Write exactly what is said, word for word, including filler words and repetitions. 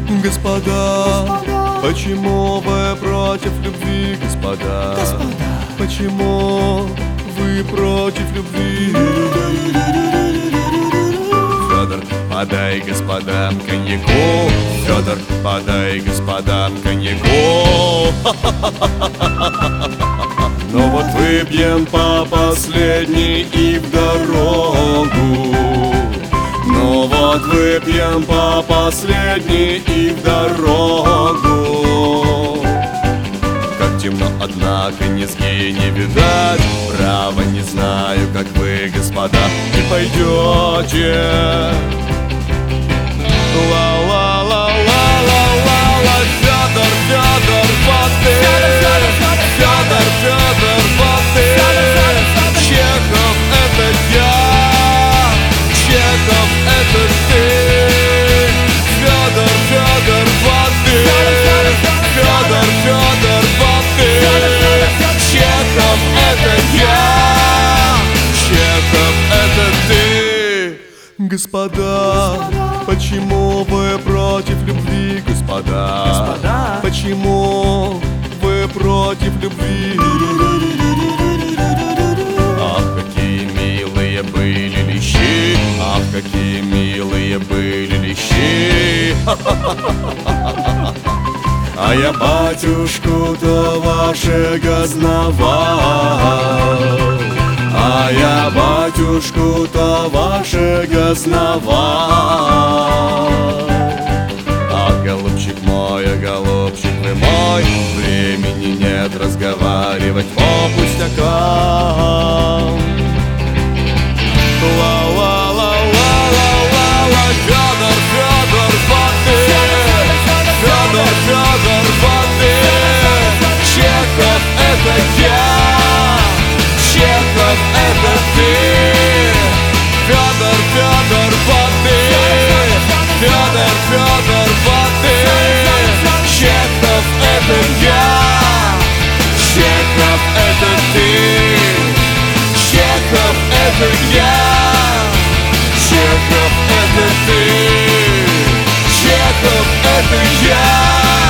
Господа, почему вы против любви, господа? Почему вы против любви? Федор, подай господам коньяку. Федор, подай господам коньяку. Ну вот выпьем по последней и в дорогу. Ну вот выпьем по последней и в дорогу. Как темно, однако низги не видать. Право не знаю, как вы, господа, не пойдете. Ла-ла-ла-ла-ла-ла-ла. Федор, Федор, вот ты. Федор, Федор, вот ты. Чехов, это я. Чехов, это ты. Федор, Федор, вот ты. Федор, Федор, вот ты. Чехов, это я. Чехов, это ты. Господа, почему вы против любви, господа? Господа, почему вы против любви? Ах, какие милые были лещи, ах, какие милые были лещи. А я батюшку-то вашего знавал, а я батюшку-то вашего знавал. Ах, голубчик мой, а голубчик вы мой, времени нет разговаривать по пустякам. Ла-ла-ла-ла-ла-ла-ла. Федор, Федор, вот ты. Федор, Федор, вот ты. Чехов, это я. Чехов, это ты. Федор, Федор, вот ты. Федор, Федор, вот ты. Чехов, это я. Чехов, это ты. Чехов, это я. Чехов, это ты. Чехов, это я.